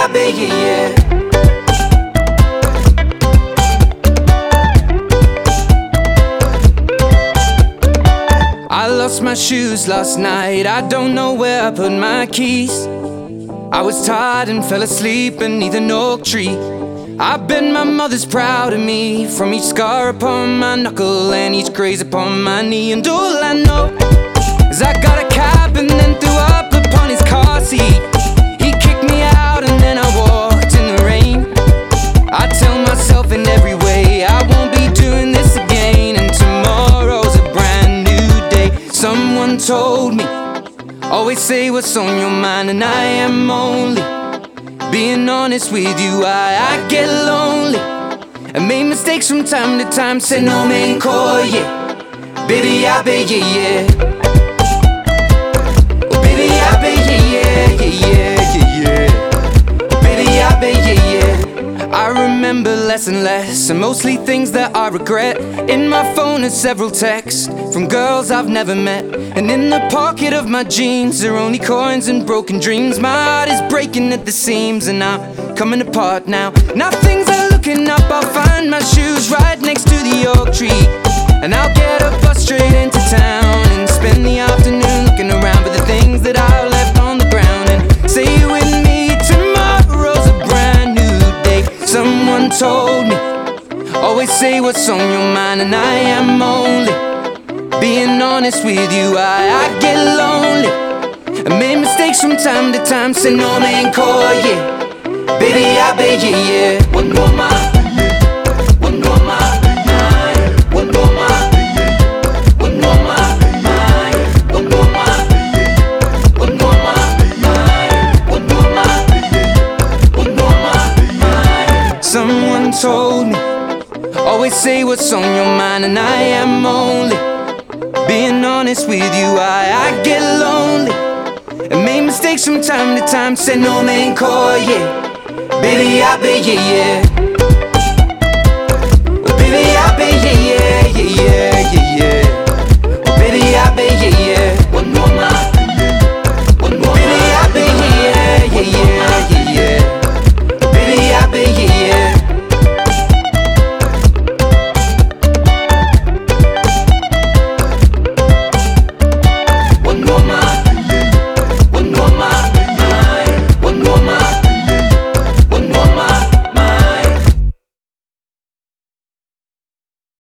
I bet, yeah, yeah. I lost my shoes last night, I don't know where I put my keys. I was tired and fell asleep beneath an oak tree. I bet my mother's proud of me, from each scar upon my knuckle and each graze upon my knee. And all I know is I got a cab and then threw up upon his car seat. He kicked me out and then I walked in the rain. I tell myself in every way I won't be doing this again, and tomorrow's a brand new day. Someone told me, always say what's on your mind, and I am only being honest with you. I get lonely and make mistakes from time to time. Say no man call, yeah. Baby, I bet, yeah, yeah. Oh, baby, I bet, yeah, yeah, yeah, yeah, yeah. Baby, I bet, yeah, yeah. I remember less and less, and mostly things that I regret. In my phone are several texts from girls I've never met, and in the pocket of my jeans are only coins and broken dreams. My heart is breaking at the seams and I'm coming apart now. Now things are looking up, I'll find my shoes right next to the oak tree, and I'll get a bus straight into town and spend the afternoon looking around for the things that I left on the ground. And say with me, tomorrow's a brand new day. Someone told me, always say what's on your mind, and I am only being honest with you. I get lonely and make mistakes from time to time. Say no man call, yeah. Baby, I bet, yeah, yeah. One more mile, one more mile, one more mile, one more mile, one more mile, one more mile, one more mile, one more mile. Someone told me, always say what's on your mind, and I am only being honest with you. I get lonely and make mistakes from time to time. Say no man call, yeah. Baby, I bet, yeah, yeah.